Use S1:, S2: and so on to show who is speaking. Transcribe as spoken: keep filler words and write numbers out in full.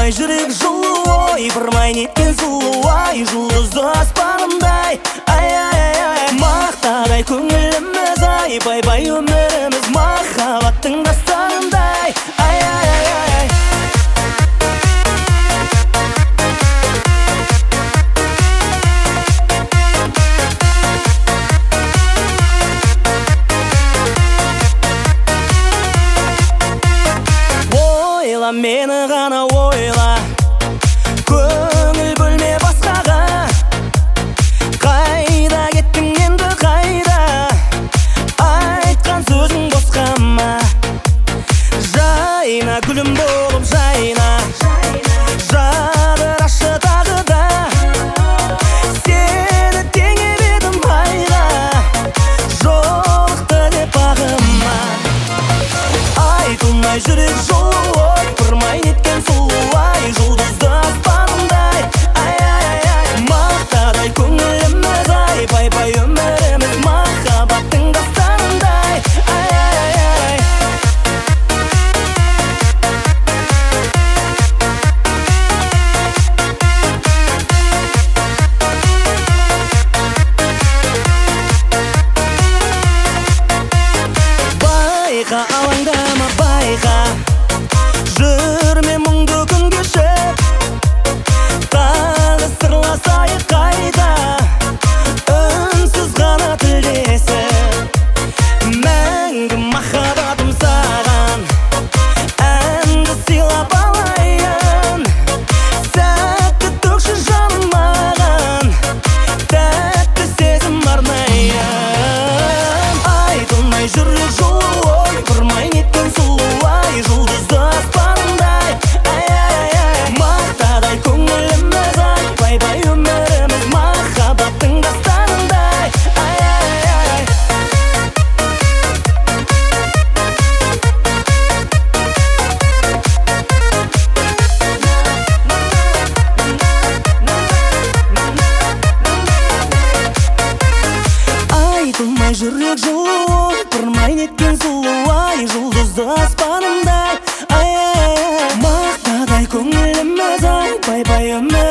S1: айтылмай жүрек жылу, ой бұрмай неткен сұлу, ай жұлдызды аспанымдай. Ай-ай-ай, мақтадай көңіліміз, ай бай-бай өміріміз махаббаттың дастанындай. Ай-ай-ай, ойла мені ғана ойла, көңіл бөлме басқаға. Қайда кеттің енді қайда, айтқан сөзің босқа ма? Жайна гүлім болып жайна, жадырашы тағы да. Сені теңеп едім айға, жолықты деп бағыма. Айтылмай жүрек жылу, ой бұрмай неткен сұлу, ай жұлдызды аспанымдай. Ай-ай-ай, мақтадай көңіліміз, ай бай-бай өміріміз махаббаттың дастанындай. Ай-ай-ай, байқа алаңдама байқа, жүрме мұңды күн кешіп. Тағы сырласайық қайда, үнсіз ғана тілдесіп. Мәңгі махаббатым саған, әнді сыйлап алайын. Сәтті төкші жаным маған, тәтті сезім арнайын. Айтылмай жүрек жылу, ой бұрмай неткен сұлу, ай жұлдызды аспанымдай. Ай-ай-ай, мақтадай көңіліміз, ай бай-бай өміріміз махаббаттың дастанындай. Ай-ай-ай, айтылмай жүрек жылу, бұрмай неткен сұлу, ай жұлдызды аспанымдай. Ай-ай-ай, мақтадай көңіліміз, ай бай-бай өмір